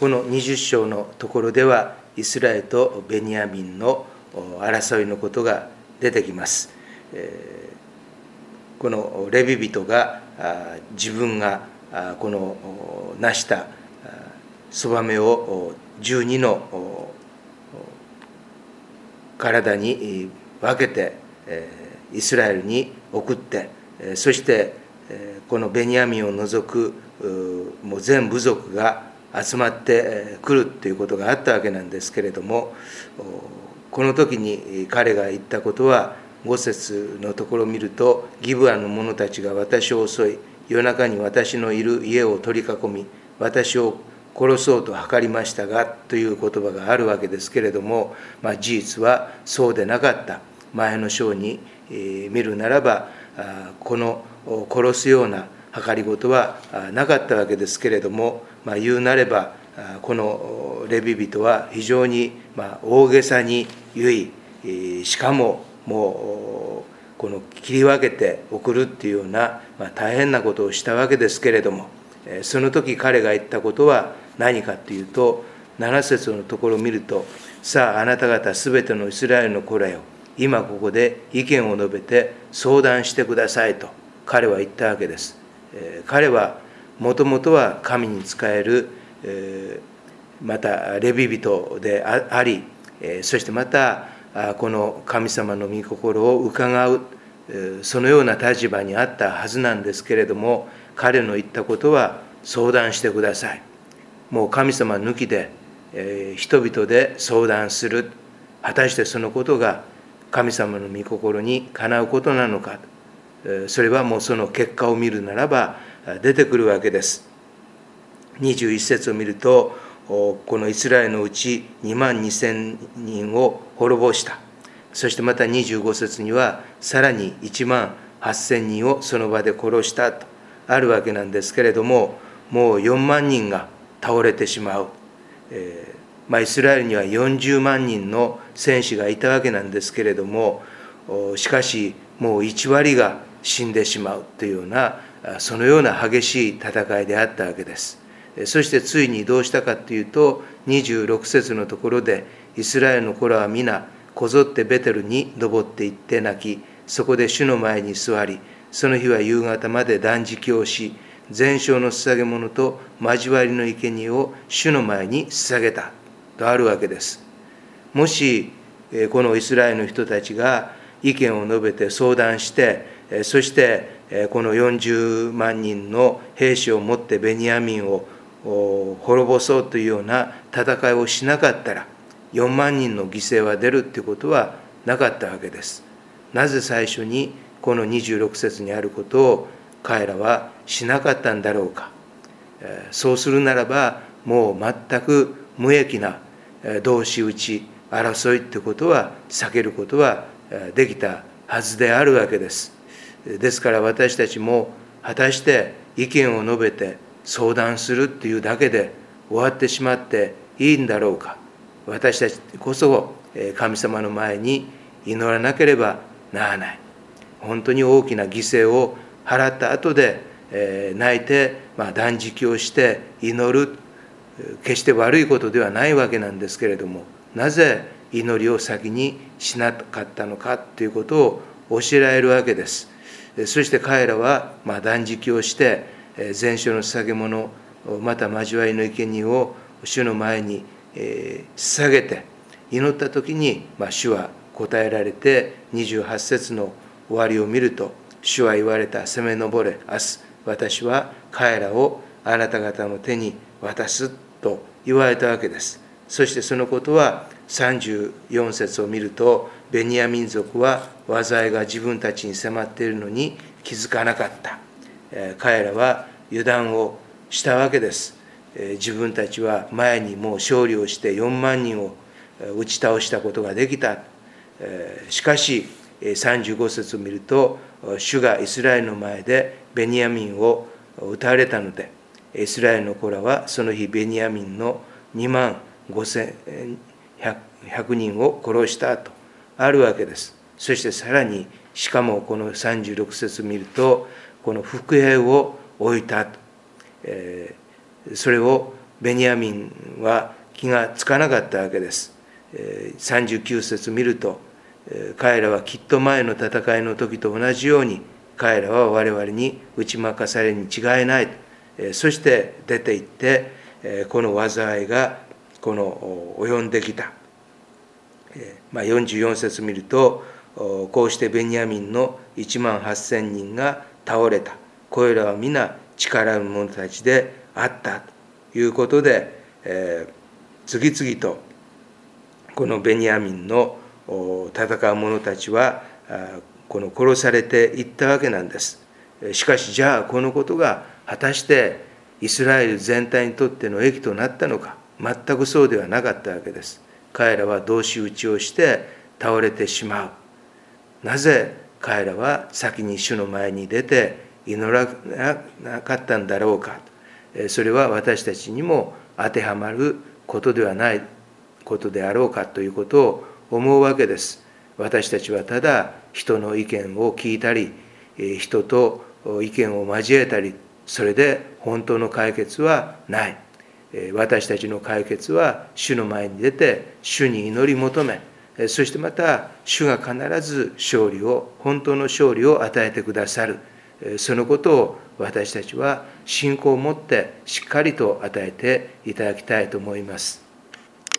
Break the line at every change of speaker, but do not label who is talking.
この20章のところでは、イスラエルとベニヤミンの争いのことが出てきます。このレビ人が自分がこの成したそめを12の体に分けてイスラエルに送って、そしてこのベニヤミンを除くもう全部族が集まってくるということがあったわけなんですけれども、この時に彼が言ったことは、5節のところを見ると、ギブアの者たちが私を襲い、夜中に私のいる家を取り囲み、私を殺そうと図りましたが、という言葉があるわけですけれども、事実はそうでなかった。前の章に見るならば、この殺すような計りごとはなかったわけですけれども、言うなれば、このレビ人は非常に大げさに言い、しかももうこの切り分けて送るっていうような大変なことをしたわけですけれども、その時彼が言ったことは何かというと、7節のところを見ると、さああなた方すべてのイスラエルの子らよ、今ここで意見を述べて相談してくださいと彼は言ったわけです。彼はもともとは神に仕える、またレビ人であり、そしてまたこの神様の御心を伺う、そのような立場にあったはずなんですけれども、彼の言ったことは相談してください。もう神様抜きで、人々で相談する。果たしてそのことが神様の御心にかなうことなのか。それはもうその結果を見るならば出てくるわけです。21節を見ると、このイスラエルのうち2万2000人を滅ぼした。そしてまた25節にはさらに1万8000人をその場で殺したとあるわけなんですけれども、もう4万人が倒れてしまう。イスラエルには40万人の戦士がいたわけなんですけれども、しかしもう1割が死んでしまうというような、そのような激しい戦いであったわけです。そしてついにどうしたかというと、26節のところで、イスラエルの子らは皆こぞってベテルに登って行って泣き、そこで主の前に座り、その日は夕方まで断食をし、全焼の捧げ物と交わりの生贄を主の前に捧げたとあるわけです。もしこのイスラエルの人たちが意見を述べて相談して、そしてこの40万人の兵士を持ってベニヤミンを滅ぼそうというような戦いをしなかったら、4万人の犠牲は出るということはなかったわけです。なぜ最初にこの26節にあることを彼らはしなかったんだろうか。そうするならば、もう全く無益な同士討ち争いということは避けることはできたはずであるわけです。ですから私たちも果たして意見を述べて相談するというだけで終わってしまっていいんだろうか。私たちこそ神様の前に祈らなければならない。本当に大きな犠牲を払った後で泣いて断食をして祈る、決して悪いことではないわけなんですけれども、なぜ祈りを先にしなかったのかということを教えられるわけです。そして彼らは断食をして全焼の捧げ物、また交わりの生贄を主の前に捧げて祈った時に主は答えられて、28節の終わりを見ると、主は言われた。攻め上れ、明日私は彼らをあなた方の手に渡すと言われたわけです。そしてそのことは34節を見ると、ベニヤ民族は災いが自分たちに迫っているのに気づかなかった。彼らは油断をしたわけです。自分たちは前にもう勝利をして4万人を打ち倒したことができた。しかし35節を見ると、主がイスラエルの前でベニヤミンを撃たれたので、イスラエルの子らはその日ベニヤミンの2万5100人を殺したとあるわけです。そしてさらに、しかもこの36節を見ると、この伏兵を置いたと。それをベニヤミンは気がつかなかったわけです。39節見ると、彼らはきっと前の戦いの時と同じように、彼らは我々に打ち負かされるに違いない。そして出て行って、この災いが及んできた。44節見ると、こうしてベニヤミンの1万8,000人が倒れた。これらは皆力ある者たちであったということで、次々とこのベニヤミンの戦う者たちは殺されていったわけなんです。しかしじゃあこのことが果たしてイスラエル全体にとっての益となったのか。全くそうではなかったわけです。彼らは同士討ちをして倒れてしまう。なぜ彼らは先に主の前に出て祈らなかったんだろうか。それは私たちにも当てはまることではないことであろうかということを思うわけです。私たちはただ人の意見を聞いたり、人と意見を交えたり、それで本当の解決はない。私たちの解決は主の前に出て主に祈り求め、そしてまた主が必ず本当の勝利を与えてくださる。そのことを私たちは信仰を持ってしっかりと与えていただきたいと思います。